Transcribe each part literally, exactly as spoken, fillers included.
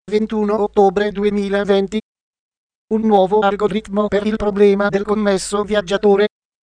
ventuno ottobre duemilaventi. Un nuovo algoritmo per il problema del commesso viaggiatore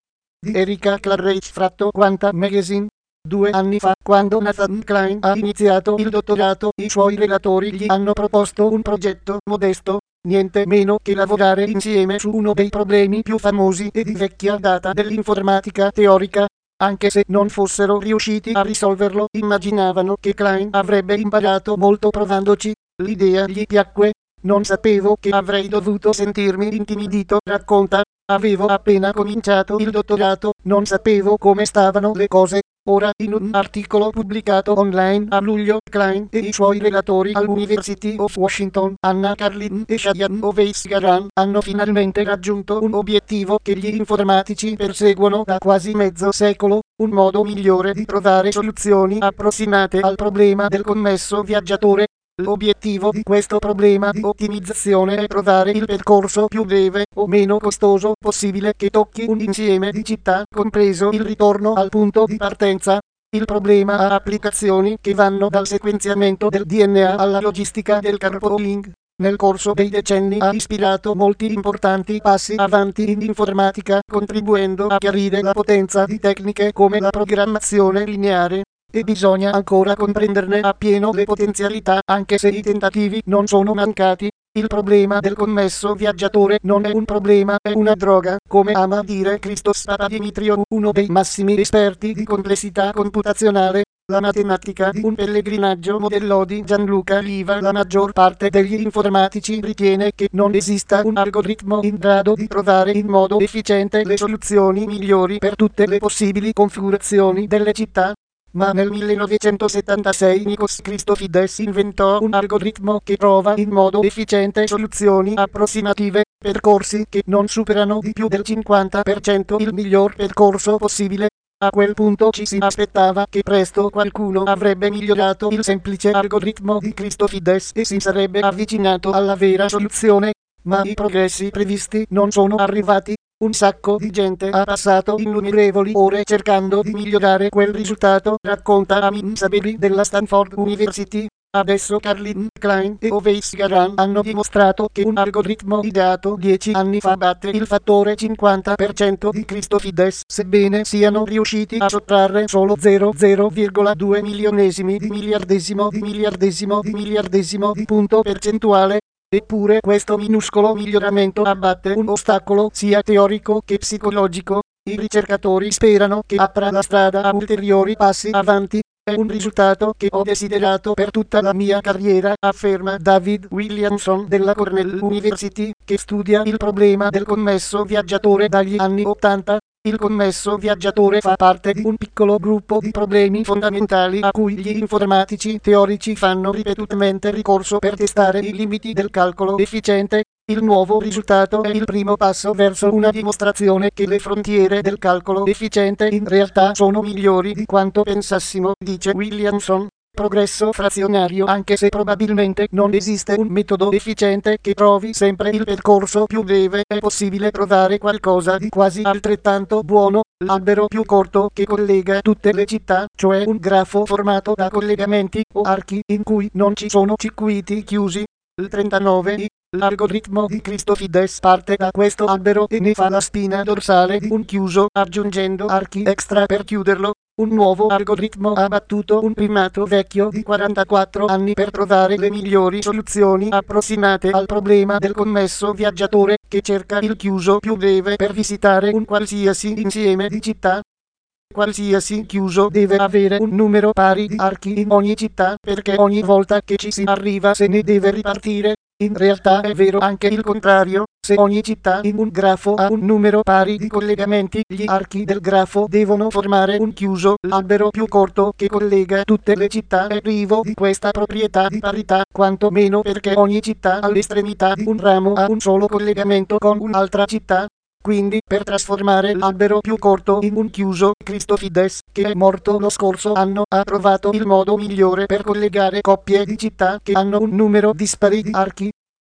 di Erika Clarreich fratto Quanta Magazine. Due anni fa, quando Nathan Klein ha iniziato il dottorato, i suoi relatori gli hanno proposto un progetto modesto, niente meno che lavorare insieme su uno dei problemi più famosi e di vecchia data dell'informatica teorica. Anche se non fossero riusciti a risolverlo, immaginavano che Klein avrebbe imparato molto provandoci. L'idea gli piacque. Non sapevo che avrei dovuto sentirmi intimidito, racconta. Avevo appena cominciato il dottorato, non sapevo come stavano le cose. Ora, in un articolo pubblicato online a luglio, Klein e i suoi relatori all'University of Washington, Anna Carlin e Shayan Oveisgaran, hanno finalmente raggiunto un obiettivo che gli informatici perseguono da quasi mezzo secolo, un modo migliore di trovare soluzioni approssimate al problema del commesso viaggiatore. L'obiettivo di questo problema di ottimizzazione è trovare il percorso più breve o meno costoso possibile che tocchi un insieme di città, compreso il ritorno al punto di partenza. Il problema ha applicazioni che vanno dal sequenziamento del D N A alla logistica del carpooling. Nel corso dei decenni ha ispirato molti importanti passi avanti in informatica, contribuendo a chiarire la potenza di tecniche come la programmazione lineare. E bisogna ancora comprenderne appieno le potenzialità, anche se i tentativi non sono mancati. Il problema del commesso viaggiatore non è un problema, è una droga, come ama dire Christos Papadimitriou, uno dei massimi esperti di complessità computazionale. La matematica di un pellegrinaggio modello di Gianluca Riva. La maggior parte degli informatici ritiene che non esista un algoritmo in grado di trovare in modo efficiente le soluzioni migliori per tutte le possibili configurazioni delle città. Ma nel millenovecentosettantasei Nikos Christofides inventò un algoritmo che trova in modo efficiente soluzioni approssimative, percorsi che non superano di più del cinquanta per cento il miglior percorso possibile. A quel punto ci si aspettava che presto qualcuno avrebbe migliorato il semplice algoritmo di Christofides e si sarebbe avvicinato alla vera soluzione, ma i progressi previsti non sono arrivati. Un sacco di gente ha passato innumerevoli ore cercando di migliorare quel risultato, racconta Amin Saberi della Stanford University. Adesso Carlin, Klein e Oveisgaran hanno dimostrato che un algoritmo ideato dieci anni fa batte il fattore cinquanta per cento di Christofides, sebbene siano riusciti a sottrarre solo zero virgola due milionesimi di miliardesimo di miliardesimo di miliardesimo di punto percentuale. Eppure questo minuscolo miglioramento abbatte un ostacolo sia teorico che psicologico. I ricercatori sperano che apra la strada a ulteriori passi avanti. È un risultato che ho desiderato per tutta la mia carriera, afferma David Williamson della Cornell University, che studia il problema del commesso viaggiatore dagli anni ottanta. Il commesso viaggiatore fa parte di un piccolo gruppo di problemi fondamentali a cui gli informatici teorici fanno ripetutamente ricorso per testare i limiti del calcolo efficiente. Il nuovo risultato è il primo passo verso una dimostrazione che le frontiere del calcolo efficiente in realtà sono migliori di quanto pensassimo, dice Williamson. Progresso frazionario. Anche se probabilmente non esiste un metodo efficiente che trovi sempre il percorso più breve, è possibile trovare qualcosa di quasi altrettanto buono, l'albero più corto che collega tutte le città, cioè un grafo formato da collegamenti o archi in cui non ci sono circuiti chiusi. Il trentanove i. L'algoritmo di Christofides parte da questo albero e ne fa la spina dorsale di un chiuso, aggiungendo archi extra per chiuderlo. Un nuovo algoritmo ha battuto un primato vecchio di quarantaquattro anni per trovare le migliori soluzioni approssimate al problema del commesso viaggiatore, che cerca il chiuso più breve per visitare un qualsiasi insieme di città. Qualsiasi chiuso deve avere un numero pari di archi in ogni città, perché ogni volta che ci si arriva se ne deve ripartire. In realtà è vero anche il contrario. Se ogni città in un grafo ha un numero pari di collegamenti, gli archi del grafo devono formare un chiuso. L'albero più corto che collega tutte le città è privo di questa proprietà di parità, quanto meno perché ogni città all'estremità di un ramo ha un solo collegamento con un'altra città. Quindi, per trasformare l'albero più corto in un chiuso, Christofides, che è morto lo scorso anno, ha trovato il modo migliore per collegare coppie di città che hanno un numero dispari di archi.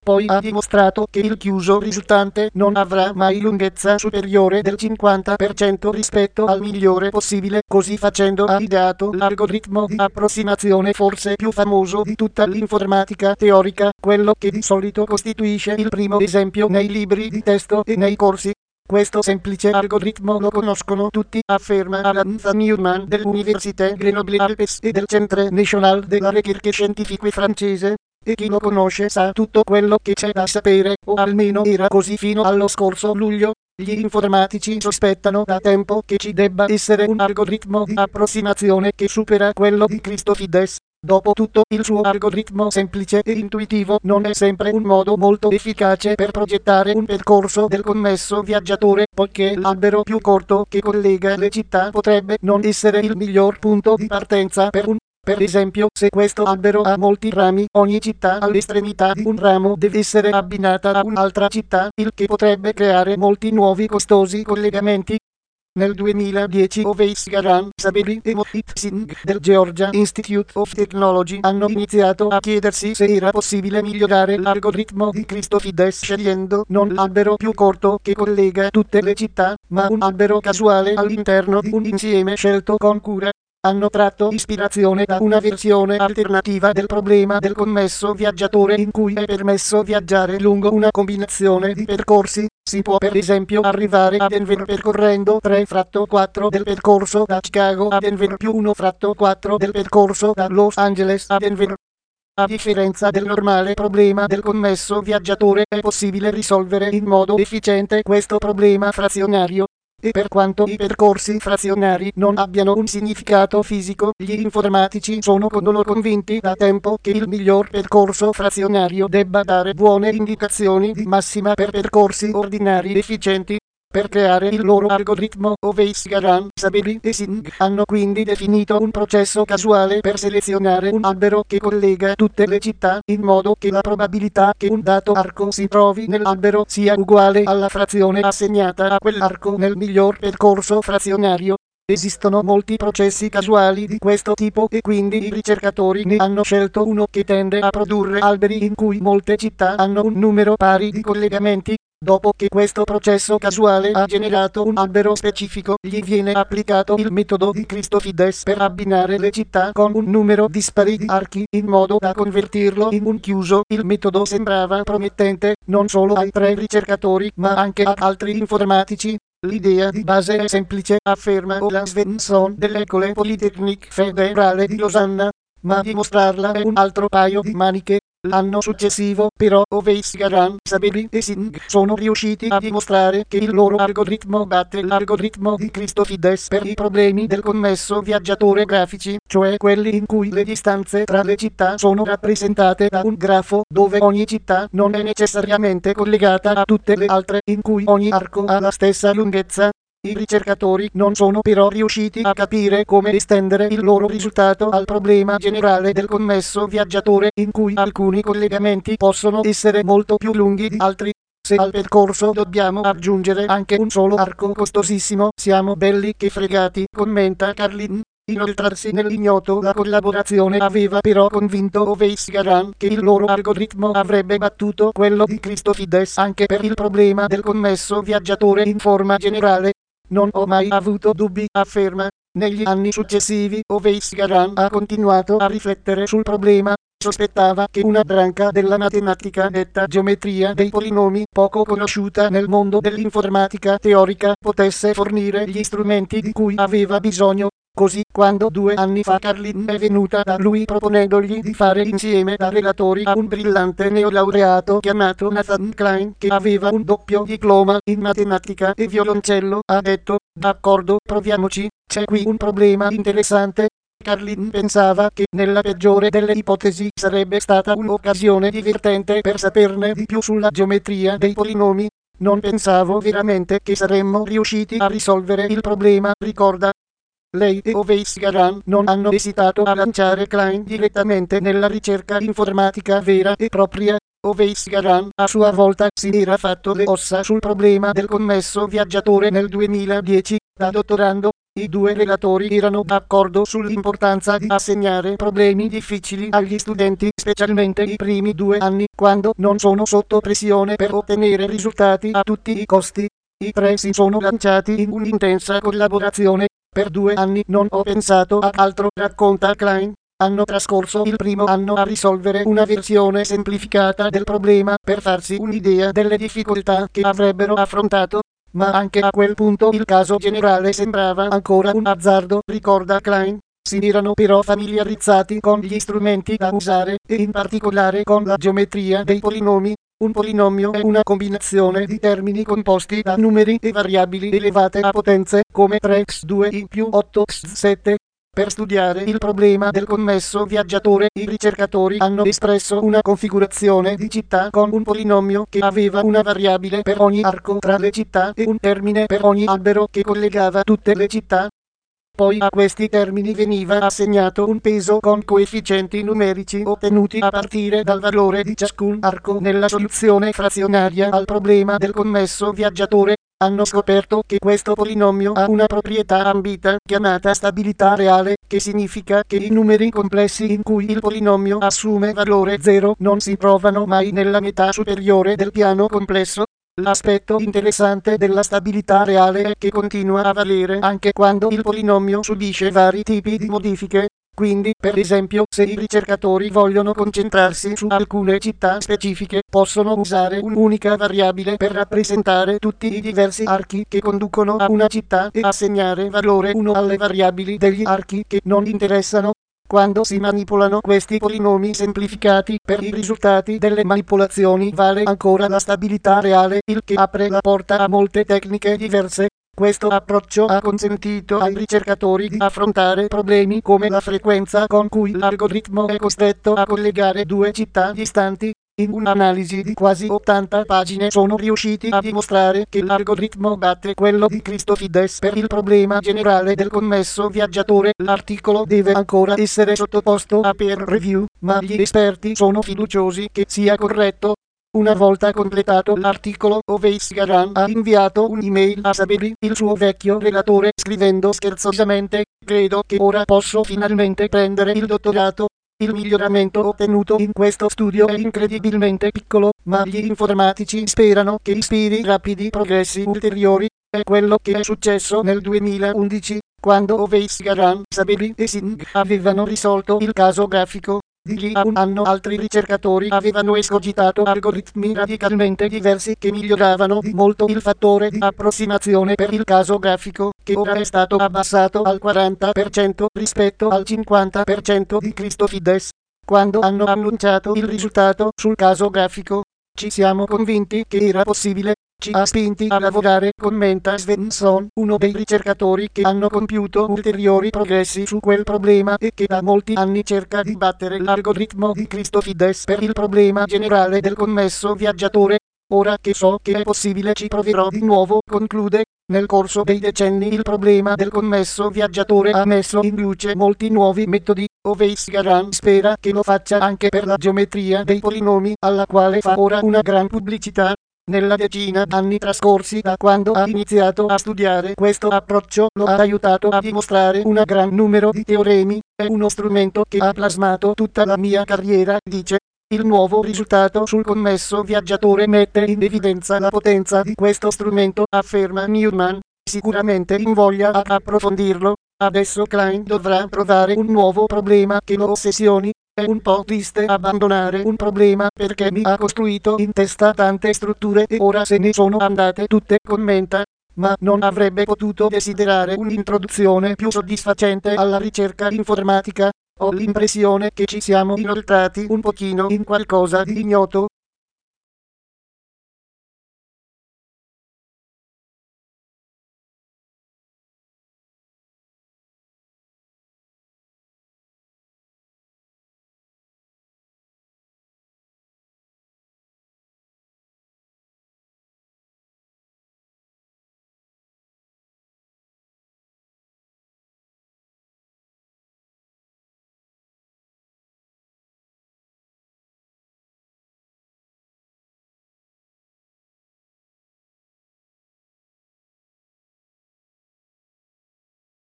Poi ha dimostrato che il chiuso risultante non avrà mai lunghezza superiore del cinquanta per cento rispetto al migliore possibile, così facendo ha ideato l'algoritmo di approssimazione forse più famoso di tutta l'informatica teorica, quello che di solito costituisce il primo esempio nei libri di testo e nei corsi. Questo semplice algoritmo lo conoscono tutti, afferma Alan Newman dell'Université Grenoble Alpes e del Centre National della Recherche Scientifique francese. E chi lo conosce sa tutto quello che c'è da sapere, o almeno era così fino allo scorso luglio. Gli informatici sospettano da tempo che ci debba essere un algoritmo di approssimazione che supera quello di Christofides. Dopotutto, il suo algoritmo semplice e intuitivo non è sempre un modo molto efficace per progettare un percorso del commesso viaggiatore, poiché l'albero più corto che collega le città potrebbe non essere il miglior punto di partenza per un. Per esempio, se questo albero ha molti rami, ogni città all'estremità di un ramo deve essere abbinata a un'altra città, il che potrebbe creare molti nuovi costosi collegamenti. Nel duemiladieci Oveis Garan, Saberi e Mohit Singh del Georgia Institute of Technology hanno iniziato a chiedersi se era possibile migliorare l'algoritmo di Christofides scegliendo non l'albero più corto che collega tutte le città, ma un albero casuale all'interno di un insieme scelto con cura. Hanno tratto ispirazione da una versione alternativa del problema del commesso viaggiatore in cui è permesso viaggiare lungo una combinazione di percorsi. Si può per esempio arrivare a Denver percorrendo tre fratto quattro del percorso da Chicago a Denver più uno fratto quattro del percorso da Los Angeles a Denver. A differenza del normale problema del commesso viaggiatore, è possibile risolvere in modo efficiente questo problema frazionario. E per quanto i percorsi frazionari non abbiano un significato fisico, gli informatici sono convinti da tempo che il miglior percorso frazionario debba dare buone indicazioni di massima per percorsi ordinari efficienti. Per creare il loro algoritmo, Oveis Garan, Saberi e Singh hanno quindi definito un processo casuale per selezionare un albero che collega tutte le città, in modo che la probabilità che un dato arco si trovi nell'albero sia uguale alla frazione assegnata a quell'arco nel miglior percorso frazionario. Esistono molti processi casuali di questo tipo e quindi i ricercatori ne hanno scelto uno che tende a produrre alberi in cui molte città hanno un numero pari di collegamenti. Dopo che questo processo casuale ha generato un albero specifico, gli viene applicato il metodo di Christofides per abbinare le città con un numero dispari di archi in modo da convertirlo in un chiuso. Il metodo sembrava promettente non solo ai tre ricercatori ma anche ad altri informatici. L'idea di base è semplice, afferma Ola Svensson dell'École Polytechnique Federale di Losanna, ma dimostrarla è un altro paio di maniche. L'anno successivo, però, Oveis Garan, Saberi e Singh sono riusciti a dimostrare che il loro algoritmo batte l'algoritmo di Christofides per i problemi del commesso viaggiatore grafici, cioè quelli in cui le distanze tra le città sono rappresentate da un grafo, dove ogni città non è necessariamente collegata a tutte le altre, in cui ogni arco ha la stessa lunghezza. I ricercatori non sono però riusciti a capire come estendere il loro risultato al problema generale del commesso viaggiatore, in cui alcuni collegamenti possono essere molto più lunghi di altri. Se al percorso dobbiamo aggiungere anche un solo arco costosissimo, siamo belli che fregati, commenta Carlin. Inoltrarsi nell'ignoto, la collaborazione aveva però convinto Oveis Garan che il loro algoritmo avrebbe battuto quello di Christofides anche per il problema del commesso viaggiatore in forma generale. Non ho mai avuto dubbi, afferma. Negli anni successivi, Oveis Garan ha continuato a riflettere sul problema. Sospettava che una branca della matematica detta geometria dei polinomi, poco conosciuta nel mondo dell'informatica teorica, potesse fornire gli strumenti di cui aveva bisogno. Così, quando due anni fa Carlin è venuta da lui proponendogli di fare insieme da relatori a un brillante neolaureato chiamato Nathan Klein che aveva un doppio diploma in matematica e violoncello, ha detto: d'accordo, proviamoci, c'è qui un problema interessante. Carlin pensava che nella peggiore delle ipotesi sarebbe stata un'occasione divertente per saperne di più sulla geometria dei polinomi. Non pensavo veramente che saremmo riusciti a risolvere il problema, ricorda. Lei e Oveis Garan non hanno esitato a lanciare Klein direttamente nella ricerca informatica vera e propria. Oveis Garan, a sua volta, si era fatto le ossa sul problema del commesso viaggiatore nel duemiladieci. Da dottorando, I due relatori erano d'accordo sull'importanza di assegnare problemi difficili agli studenti, specialmente i primi due anni, quando non sono sotto pressione per ottenere risultati a tutti i costi. I tre si sono lanciati in un'intensa collaborazione. Per due anni non ho pensato ad altro, racconta Klein. Hanno trascorso il primo anno a risolvere una versione semplificata del problema per farsi un'idea delle difficoltà che avrebbero affrontato. Ma anche a quel punto il caso generale sembrava ancora un azzardo, ricorda Klein. Si erano però familiarizzati con gli strumenti da usare, e in particolare con la geometria dei polinomi. Un polinomio è una combinazione di termini composti da numeri e variabili elevate a potenze, come tre x due i più otto x sette. Per studiare il problema del commesso viaggiatore, i ricercatori hanno espresso una configurazione di città con un polinomio che aveva una variabile per ogni arco tra le città e un termine per ogni albero che collegava tutte le città. Poi a questi termini veniva assegnato un peso con coefficienti numerici ottenuti a partire dal valore di ciascun arco nella soluzione frazionaria al problema del commesso viaggiatore. Hanno scoperto che questo polinomio ha una proprietà ambita chiamata stabilità reale, che significa che i numeri complessi in cui il polinomio assume valore zero non si trovano mai nella metà superiore del piano complesso. L'aspetto interessante della stabilità reale è che continua a valere anche quando il polinomio subisce vari tipi di modifiche. Quindi, per esempio, se i ricercatori vogliono concentrarsi su alcune città specifiche, possono usare un'unica variabile per rappresentare tutti i diversi archi che conducono a una città e assegnare valore uno alle variabili degli archi che non interessano. Quando si manipolano questi polinomi semplificati per i risultati delle manipolazioni vale ancora la stabilità reale, il che apre la porta a molte tecniche diverse. Questo approccio ha consentito ai ricercatori di affrontare problemi come la frequenza con cui l'algoritmo è costretto a collegare due città distanti. In un'analisi di quasi ottanta pagine sono riusciti a dimostrare che l'algoritmo batte quello di Christofides per il problema generale del commesso viaggiatore. L'articolo deve ancora essere sottoposto a peer review, ma gli esperti sono fiduciosi che sia corretto. Una volta completato l'articolo, Oveis Garan ha inviato un'email a Saberi, il suo vecchio relatore, scrivendo scherzosamente: "Credo che ora posso finalmente prendere il dottorato. Il miglioramento ottenuto in questo studio è incredibilmente piccolo, ma gli informatici sperano che ispiri rapidi progressi ulteriori. È quello che è successo nel duemilaundici, quando Oveis Garan, Saberi e Singh avevano risolto il caso grafico. Di lì a un anno altri ricercatori avevano escogitato algoritmi radicalmente diversi che miglioravano di molto il fattore di approssimazione per il caso grafico, che ora è stato abbassato al quaranta per cento rispetto al cinquanta per cento di Christofides. Quando hanno annunciato il risultato sul caso grafico, ci siamo convinti che era possibile. Ci ha spinti a lavorare", commenta Svensson, uno dei ricercatori che hanno compiuto ulteriori progressi su quel problema e che da molti anni cerca di battere l'algoritmo di Christofides per il problema generale del commesso viaggiatore. "Ora che so che è possibile ci proverò di nuovo", conclude. Nel corso dei decenni il problema del commesso viaggiatore ha messo in luce molti nuovi metodi. Oveis Garan spera che lo faccia anche per la geometria dei polinomi, alla quale fa ora una gran pubblicità. Nella decina d'anni trascorsi da quando ha iniziato a studiare questo approccio lo ha aiutato a dimostrare un gran numero di teoremi. "È uno strumento che ha plasmato tutta la mia carriera", dice. Il nuovo risultato sul commesso viaggiatore mette in evidenza la potenza di questo strumento, afferma Newman. Sicuramente invoglia ad approfondirlo. Adesso Klein dovrà trovare un nuovo problema che lo ossessioni. "È un po' triste abbandonare un problema perché mi ha costruito in testa tante strutture e ora se ne sono andate tutte", commenta. Ma non avrebbe potuto desiderare un'introduzione più soddisfacente alla ricerca informatica. "Ho l'impressione che ci siamo inoltrati un pochino in qualcosa di ignoto.